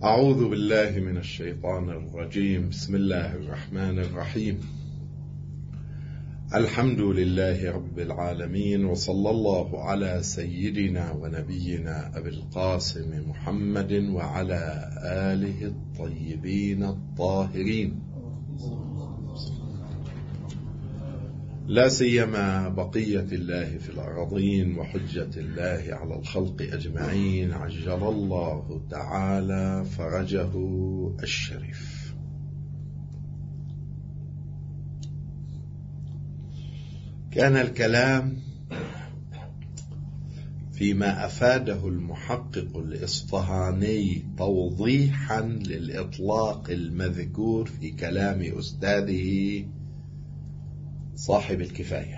أعوذ بالله من الشيطان الرجيم. بسم الله الرحمن الرحيم. الحمد لله رب العالمين، وصلى الله على سيدنا ونبينا أبي القاسم محمد وعلى آله الطيبين الطاهرين، لا سيما بقية الله في الأرضين وحجة الله على الخلق أجمعين، عجل الله تعالى فرجه الشريف. كان الكلام فيما أفاده المحقق الإصفهاني توضيحا للإطلاق المذكور في كلام أستاذه صاحب الكفاية،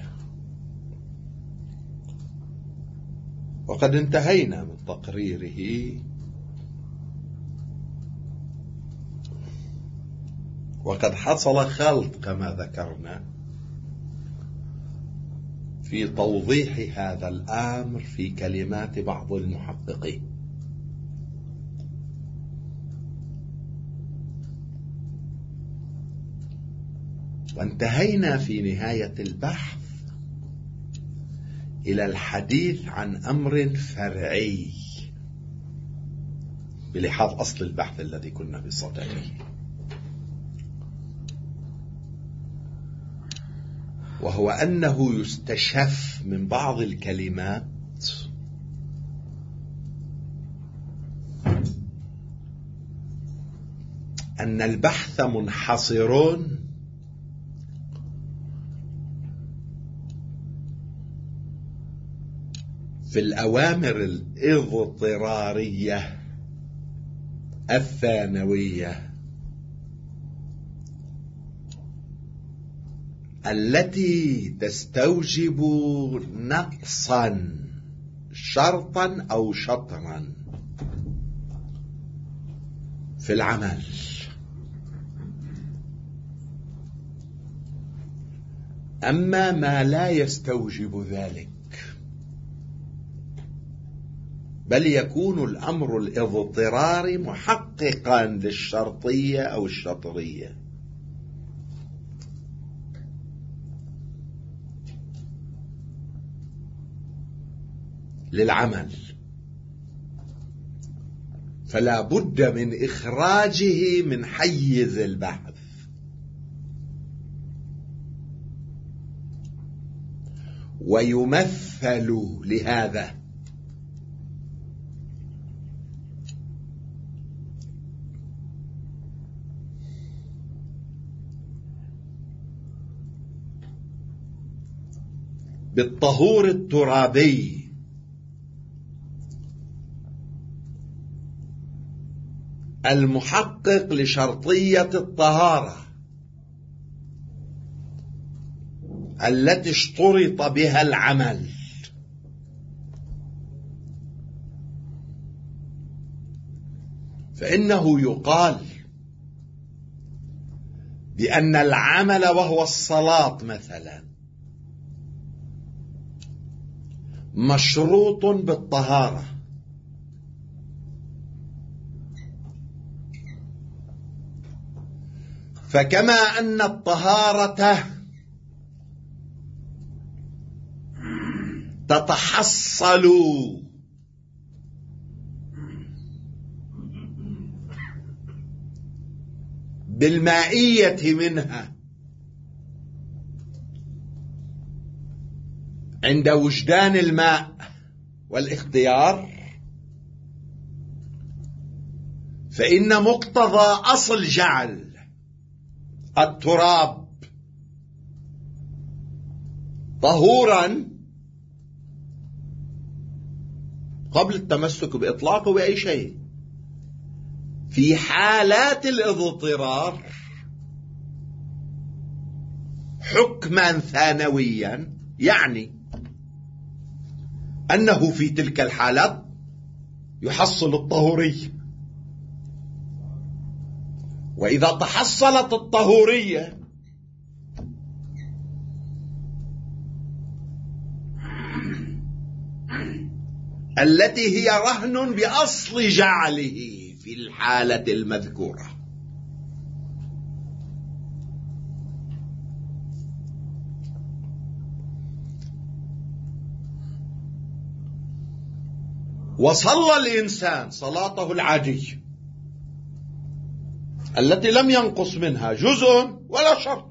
وقد انتهينا من تقريره، وقد حصل خلط كما ذكرنا في توضيح هذا الأمر في كلمات بعض المحققين. وانتهينا في نهاية البحث إلى الحديث عن أمر فرعي بلحاظ أصل البحث الذي كنا بصدده، وهو أنه يستشف من بعض الكلمات أن البحث منحصر في الأوامر الاضطرارية الثانوية التي تستوجب نقصا شرطا أو شطرا في العمل، أما ما لا يستوجب ذلك بل يكون الأمر الاضطراري محققا للشرطية أو الشطرية، للعمل، فلا بد من إخراجه من حيز البحث. ويمثل لهذا بالطهور الترابي المحقق لشرطية الطهارة التي اشترط بها العمل، فإنه يقال بأن العمل وهو الصلاة مثلا مشروط بالطهارة، فكما أن الطهارة تتحصل بالمائية منها عند وجدان الماء والاختيار، فإن مقتضى أصل جعل التراب طهورا قبل التمسك بإطلاقه بأي شيء في حالات الاضطرار حكما ثانويا، يعني أنه في تلك الحالات يحصل الطهورية، وإذا تحصلت الطهورية التي هي رهن بأصل جعله في الحالة المذكورة. وصلى الإنسان صلاته العادية التي لم ينقص منها جزء ولا شرط،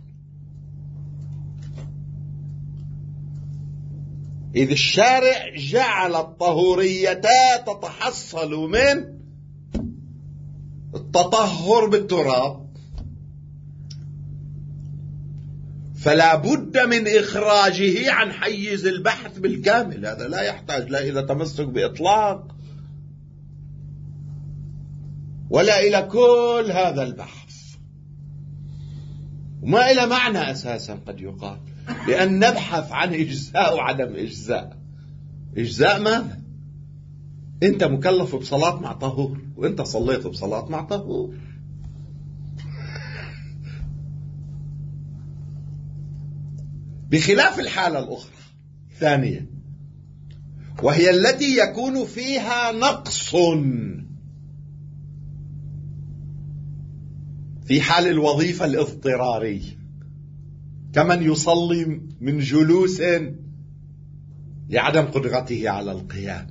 إذ الشارع جعل الطهوريتا تتحصل من التطهر بالتراب، فلا بد من إخراجه عن حيز البحث بالكامل. هذا لا يحتاج لا إلى تمسك بإطلاق ولا إلى كل هذا البحث، وما إلى معنى أساسا قد يقال، لأن نبحث عن إجزاء وعدم إجزاء. إجزاء ماذا؟ أنت مكلف بصلاة مع طهور، وأنت صليت بصلاة مع طهور. بخلاف الحالة الأخرى ثانية، وهي التي يكون فيها نقص في حال الوظيفة الاضطرارية، كمن يصلي من جلوس لعدم قدرته على القيام.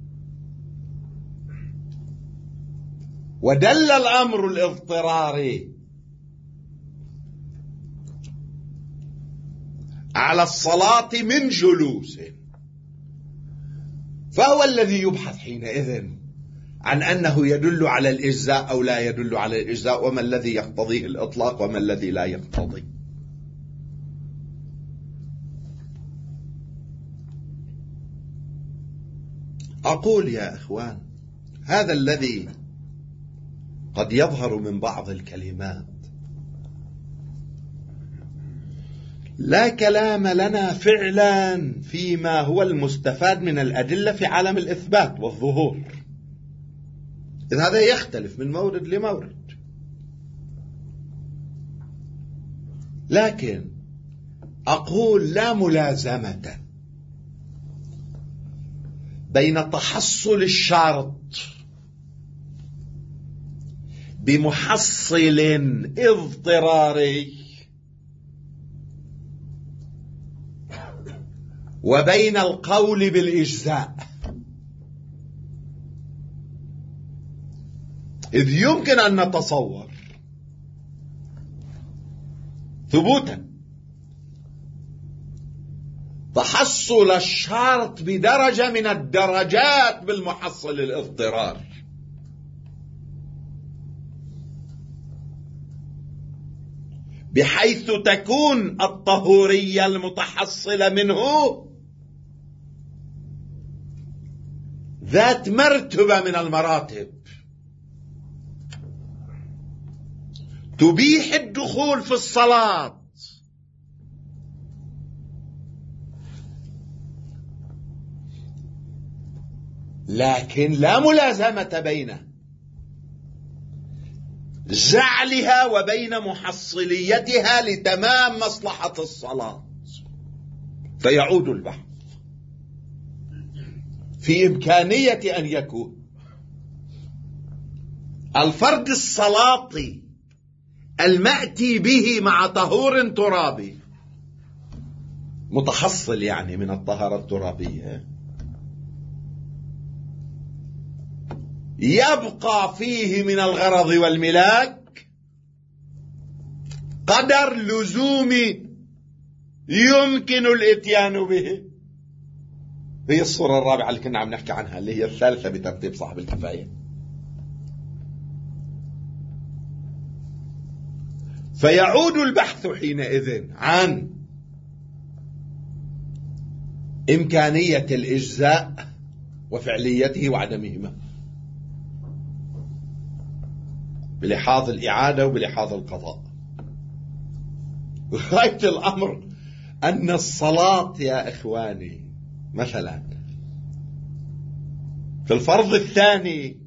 ودل الأمر الاضطراري على الصلاة من جلوس، فهو الذي يبحث حينئذ عن أنه يدل على الإجزاء أو لا يدل على الإجزاء، وما الذي يقتضيه الإطلاق وما الذي لا يقتضي. أقول يا إخوان، هذا الذي قد يظهر من بعض الكلمات لا كلام لنا فعلا فيما هو المستفاد من الأدلة في عالم الإثبات والظهور، إذ هذا يختلف من مورد لمورد. لكن أقول لا ملازمة بين تحصل الشرط بمحصل اضطراري وبين القول بالإجزاء، إذ يمكن أن نتصور ثبوتا تحصل الشرط بدرجة من الدرجات بالمحصل الاضطرار، بحيث تكون الطهورية المتحصلة منه ذات مرتبة من المراتب تبيح الدخول في الصلاة، لكن لا ملازمة بين جعلها وبين محصليتها لتمام مصلحة الصلاة. فيعود البحث في إمكانية أن يكون الفرد الصلاطي المأتي به مع طهور ترابي متحصل يعني من الطهارة الترابية، يبقى فيه من الغرض والملاك قدر لزوم يمكن الاتيان به. هي الصورة الرابعة اللي كنا عم نحكي عنها، اللي هي الثالثة بترتيب صاحب الكفاية. فيعود البحث حينئذ عن إمكانية الإجزاء وفعليته وعدمهما بلحاظ الإعادة وبلحاظ القضاء. غاية الأمر أن الصلاة يا إخواني مثلا في الفرض الثاني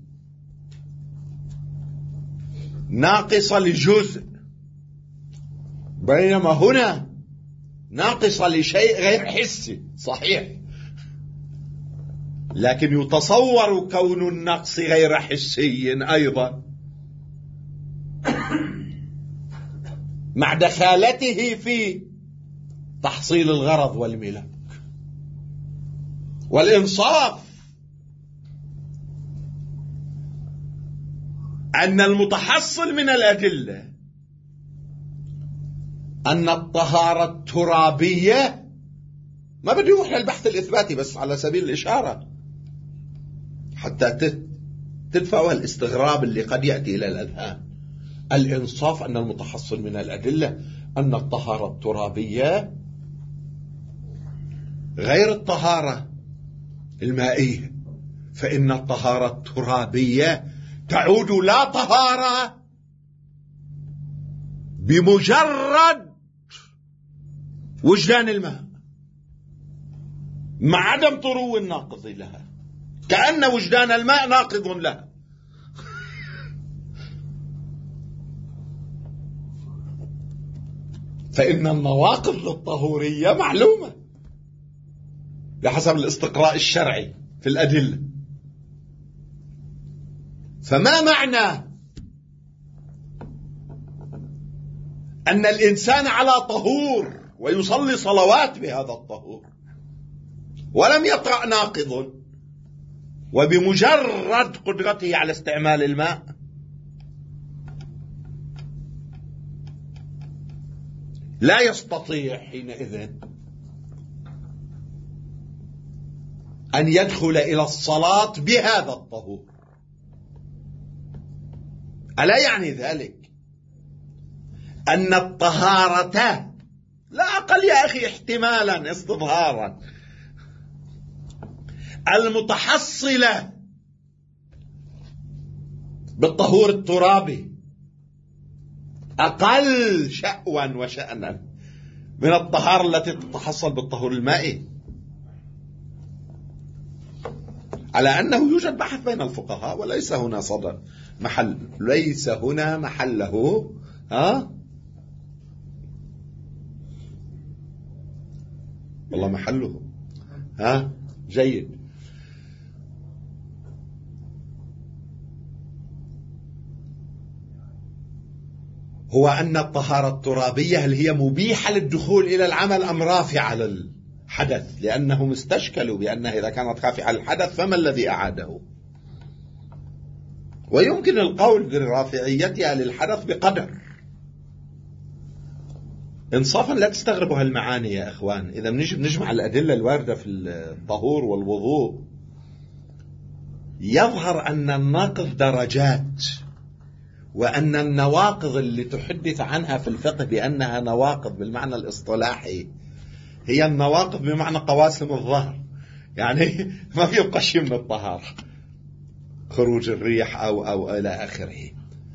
ناقصة لجزء، بينما هنا ناقصة لشيء غير حسي صحيح، لكن يتصور كون النقص غير حسي أيضا مع دخالته في تحصيل الغرض والملك. والإنصاف أن المتحصل من الأدلة أن الطهارة الترابية، ما بدي أروح للبحث الإثباتي بس على سبيل الإشارة حتى تدفعوا الاستغراب اللي قد يأتي إلى الأذهان. الإنصاف أن المتحصل من الأدلة أن الطهارة الترابية غير الطهارة المائية، فإن الطهارة الترابية تعود لا طهارة بمجرد وجدان الماء مع عدم طرو الناقض لها، كأن وجدان الماء ناقض لها. فإن النواقض للطهورية معلومة بحسب الاستقراء الشرعي في الأدلة. فما معنى أن الإنسان على طهور ويصلي صلوات بهذا الطهور ولم يطرأ ناقض وبمجرد قدرته على استعمال الماء لا يستطيع حينئذ أن يدخل إلى الصلاة بهذا الطهور؟ ألا يعني ذلك أن الطهارة لا أقل يا أخي احتمالا استظهارا المتحصلة بالطهور الترابي أقل شأوا وشأنا من الطهارة التي تتحصل بالطهور المائي، على أنه يوجد بحث بين الفقهاء وليس هنا صدر محل، ليس هنا محله. والله محله. جيد. هو أن الطهارة الترابية هل هي مبيحة للدخول إلى العمل أم رافعة للحدث؟ لأنهم استشكلوا بأنها إذا كانت رافعة للحدث فما الذي أعاده؟ ويمكن القول برافعيتها للحدث بقدر. إنصافا لا تستغربوا هالمعاني يا إخوان. إذا بنجمع الأدلة الواردة في الطهور والوضوء يظهر أن الناقض درجات، وأن النواقض اللي تحدث عنها في الفقه بأنها نواقض بالمعنى الاصطلاحي هي النواقض بمعنى قواسم الظهر، يعني ما في شيء من الطهارة، خروج الريح أو إلى آخره.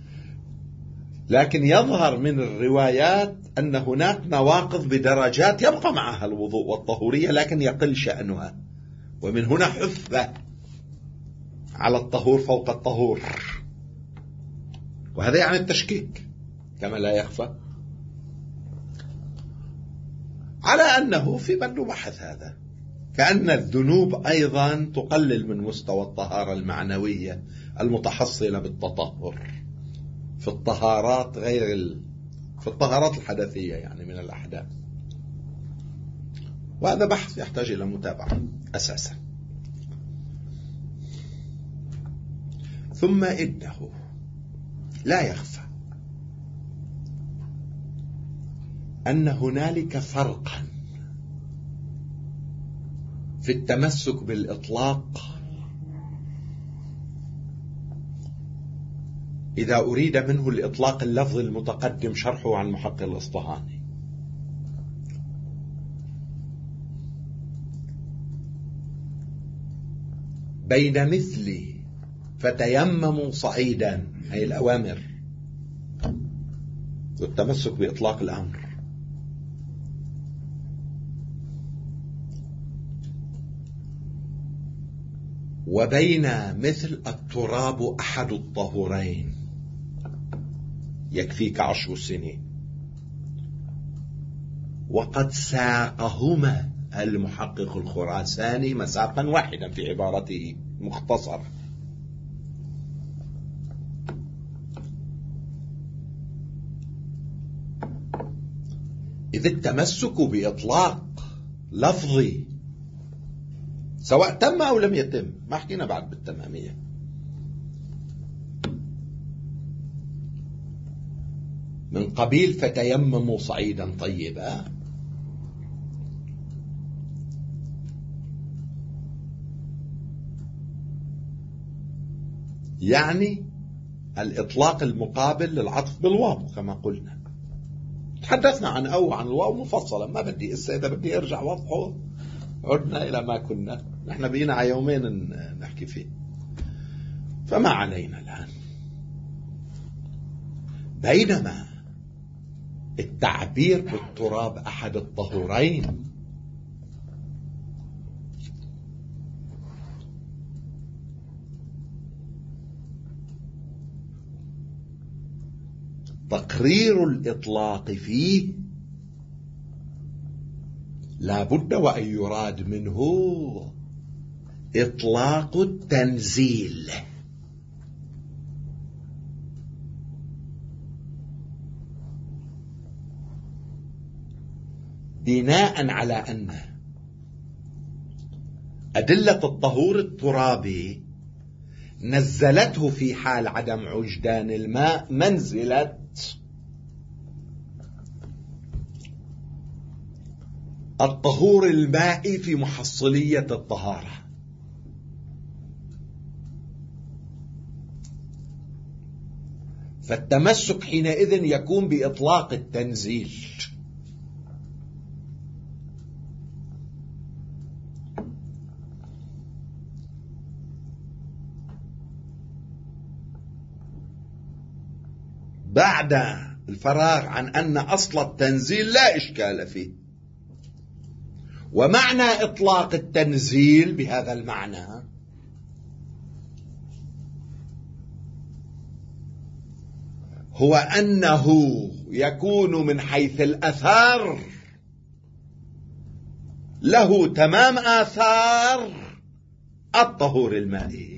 لكن يظهر من الروايات أن هناك نواقض بدرجات يبقى معها الوضوء والطهورية لكن يقل شأنها، ومن هنا حث على الطهور فوق الطهور، وهذا يعني التشكيك كما لا يخفى على أنه في بند بحث هذا، كأن الذنوب أيضا تقلل من مستوى الطهارة المعنوية المتحصلة بالتطهر في الطهارات في الطهارات الحدثية يعني من الأحداث. وهذا بحث يحتاج إلى متابعة أساسا. ثم إنه لا يخفى أن هنالك فرقا في التمسك بالإطلاق إذا أريد منه الإطلاق اللفظ المتقدم شرحه عن محقق الإصطهاني، بين مثل فتيمموا صعيدا هي الأوامر والتمسك بإطلاق الأمر، وبين مثل التراب أحد الطهورين يكفيك 10 سنين، وقد ساقهما المحقق الخراساني مساقا واحدا في عبارته مختصرة. إذ التمسك بإطلاق لفظي سواء تم أو لم يتم، ما حكينا بعد بالتمامية، من قبيل فتيمموا صعيدا طيبا، يعني الإطلاق المقابل للعطف بالواو كما قلنا. تحدثنا عن أو عن الواو مفصلا، ما بدي إذا بدي أرجع وضحه عدنا إلى ما كنا، نحن بينا على يومين نحكي فيه، فما علينا الآن. بينما التعبير بالتراب أحد الطهورين تقرير الإطلاق فيه لا بد وأن يراد منه إطلاق التنزيل، بناء على أن أدلة الطهور الترابي نزلته في حال عدم وجدان الماء منزلة الطهور المائي في محصلية الطهارة. فالتمسك حينئذ يكون بإطلاق التنزيل. بعد الفراغ عن أن أصل التنزيل لا إشكال فيه، ومعنى إطلاق التنزيل بهذا المعنى هو أنه يكون من حيث الأثار له تمام آثار الطهور المائي.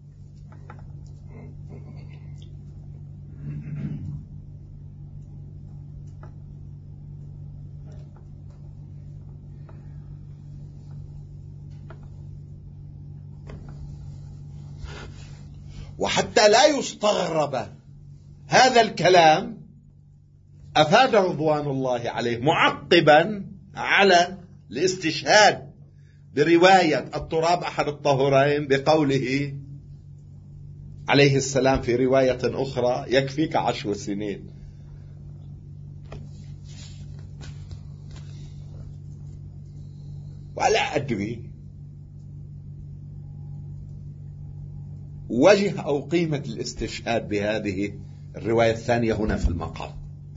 وحتى لا يستغرب هذا الكلام أفاد رضوان الله عليه معقبا على الاستشهاد برواية التراب أحد الطهورين بقوله عليه السلام في رواية أخرى يكفيك 10 سنين. ولا أدري وجه أو قيمة الاستشهاد بهذه الرواية الثانية هنا في المقام،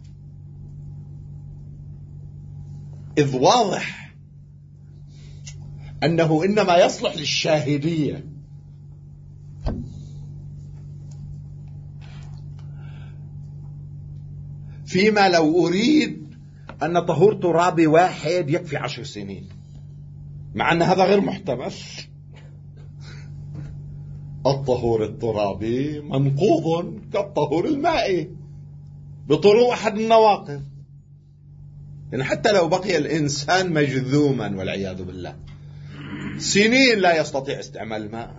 إذ واضح أنه إنما يصلح للشاهدية، فيما لو أريد أن طهور ترابي واحد يكفي 10 سنين، مع أن هذا غير محتمل. الطهور الترابي منقوض كالطهور المائي بطرق أحد النواقض، يعني حتى لو بقي الإنسان مجذوما والعياذ بالله سنين لا يستطيع استعمال الماء،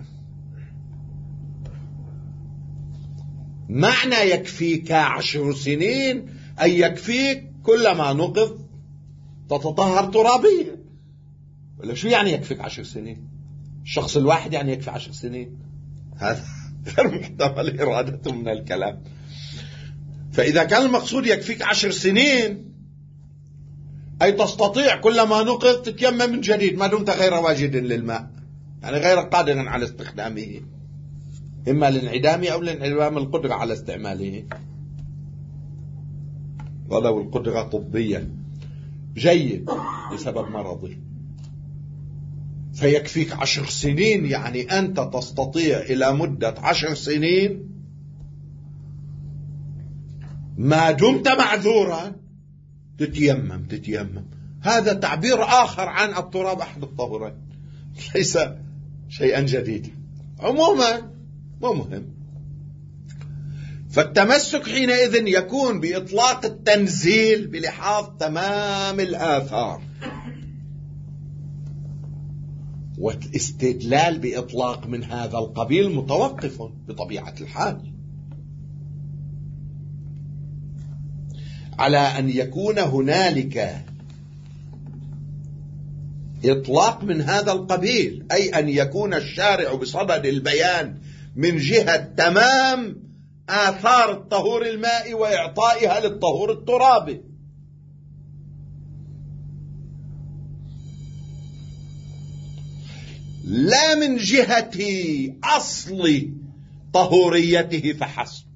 معنى يكفيك 10 سنين أي يكفيك كلما نقض تتطهر ترابيا. ولا شو يعني يكفيك 10 سنين؟ الشخص الواحد يعني يكفي 10 سنين؟ هذا غير محتمل إرادته من الكلام. فإذا كان المقصود يكفيك 10 سنين أي تستطيع كلما نقض تتيمم من جديد ما دمت غير واجد للماء، يعني غير قادر على استخدامه، إما للانعدام أو لانعدام القدرة على استعماله، ولو القدرة طبيا جيد بسبب مرضه. فيكفيك 10 سنين، يعني أنت تستطيع إلى مدة 10 سنين ما دمت معذورا تتيمم. هذا تعبير آخر عن التراب أحد الطهورين، ليس شيئا جديدا. عموما مو مهم. فالتمسك حينئذ يكون بإطلاق التنزيل بلحاظ تمام الآثار، والاستدلال بإطلاق من هذا القبيل متوقف بطبيعة الحال على أن يكون هنالك إطلاق من هذا القبيل، أي أن يكون الشارع بصدد البيان من جهة تمام آثار الطهور المائي وإعطائها للطهور الترابي، لا من جهة أصل طهوريته فحسب.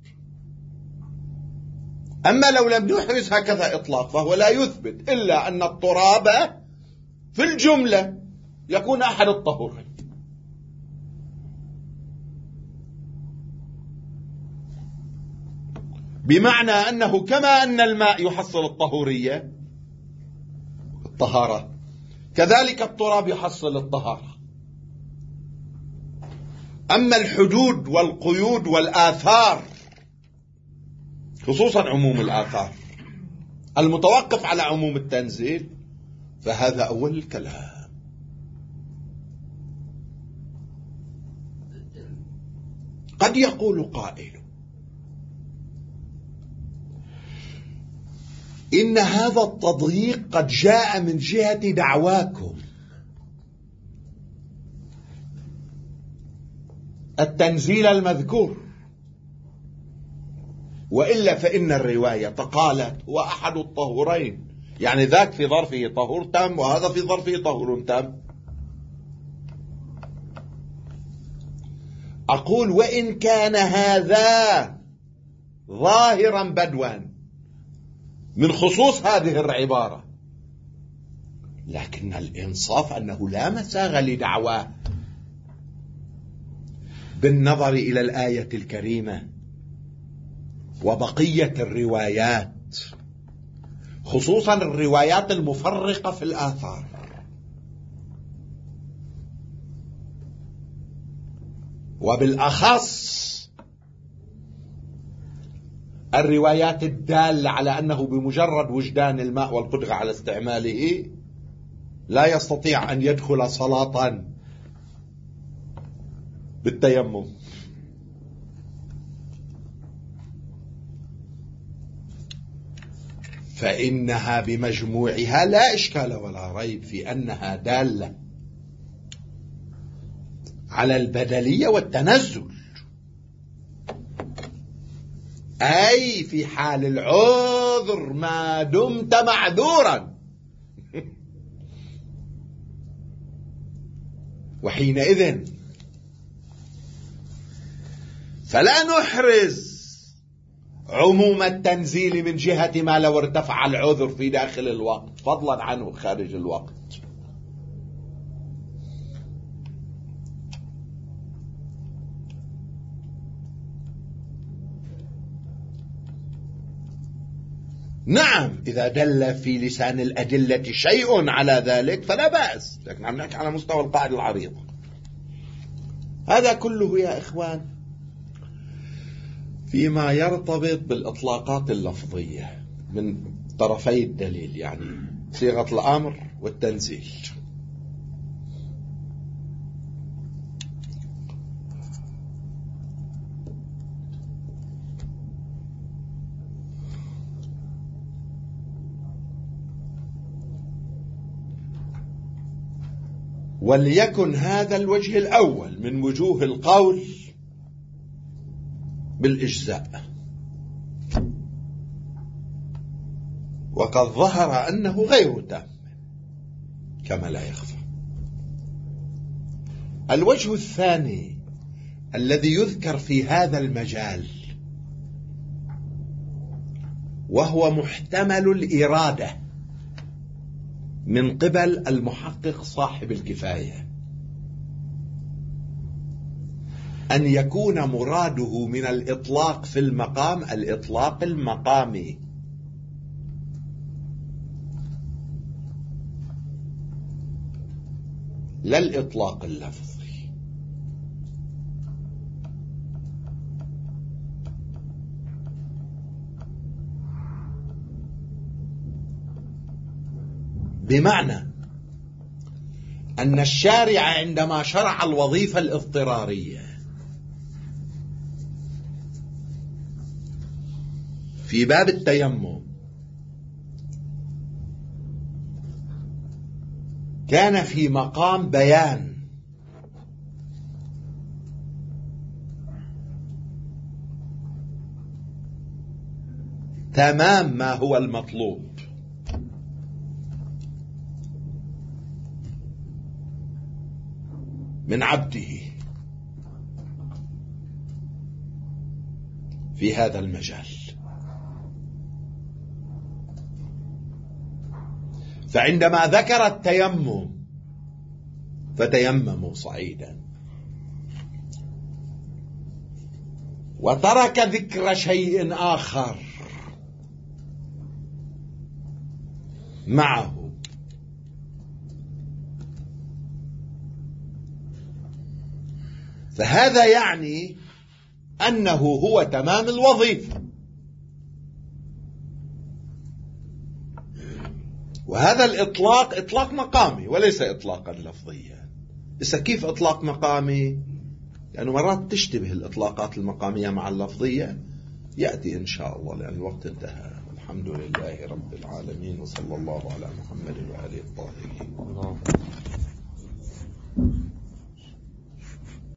أما لو لم يحرز هكذا إطلاق فهو لا يثبت إلا أن التراب في الجملة يكون أحد الطهورين. بمعنى أنه كما أن الماء يحصل الطهورية الطهارة، كذلك التراب يحصل الطهارة. أما الحدود والقيود والآثار، خصوصا عموم الآثار المتوقف على عموم التنزيل، فهذا أول الكلام. قد يقول قائل إن هذا التضييق قد جاء من جهة دعواكم التنزيل المذكور، وإلا فإن الرواية قالت هو أحد الطهورين، يعني ذاك في ظرفه طهور تام وهذا في ظرفه طهور تام. أقول وإن كان هذا ظاهرا بدوا من خصوص هذه العبارة، لكن الإنصاف أنه لا مساغ لدعواه بالنظر إلى الآية الكريمة وبقية الروايات، خصوصا الروايات المفرقة في الآثار، وبالأخص الروايات الدالة على أنه بمجرد وجدان الماء والقدرة على استعماله لا يستطيع أن يدخل صلاة بالتيمم. فإنها بمجموعها لا إشكال ولا ريب في أنها دالة على البدلية والتنزل، أي في حال العذر ما دمت معذورا، وحينئذ فلا نحرز عموم التنزيل من جهة ما لو ارتفع العذر في داخل الوقت فضلا عنه خارج الوقت. نعم إذا دل في لسان الأدلة شيء على ذلك فلا بأس، لكن عم نحكي على مستوى القاعدة العريضة. هذا كله يا إخوان فيما يرتبط بالإطلاقات اللفظية من طرفي الدليل، يعني صيغة الأمر والتنزيل. وليكن هذا الوجه الأول من وجوه القول بالإجزاء، وقد ظهر أنه غير تام كما لا يخفى. الوجه الثاني الذي يذكر في هذا المجال وهو محتمل الإرادة من قبل المحقق صاحب الكفاية، أن يكون مراده من الإطلاق في المقام الإطلاق المقامي، لا الإطلاق اللفظي. بمعنى أن الشارع عندما شرع الوظيفة الاضطرارية في باب التيمم كان في مقام بيان تمام ما هو المطلوب من عبده في هذا المجال. فعندما ذكر التيمم فتيمموا صعيدا، وترك ذكر شيء آخر معه، فهذا يعني أنه هو تمام الوظيفة. وهذا الإطلاق إطلاق مقامي وليس إطلاقا لفظيا. إذا كيف إطلاق مقامي؟ لأنه مرات تشتبه الإطلاقات المقامية مع اللفظية، يأتي إن شاء الله لأن الوقت انتهى. الحمد لله رب العالمين، وصلى الله على محمد وآله الطاهرين.